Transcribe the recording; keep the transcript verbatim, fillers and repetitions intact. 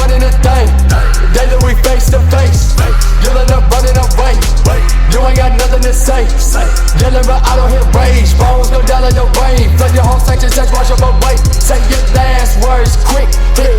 running the thing. Daily we face to face. You'll end up running away. You ain't got nothing to say. Yelling but I don't hear rage. Bones go down on your brain. Flood your whole section, sex, wash up away. Say your last words quick. Hit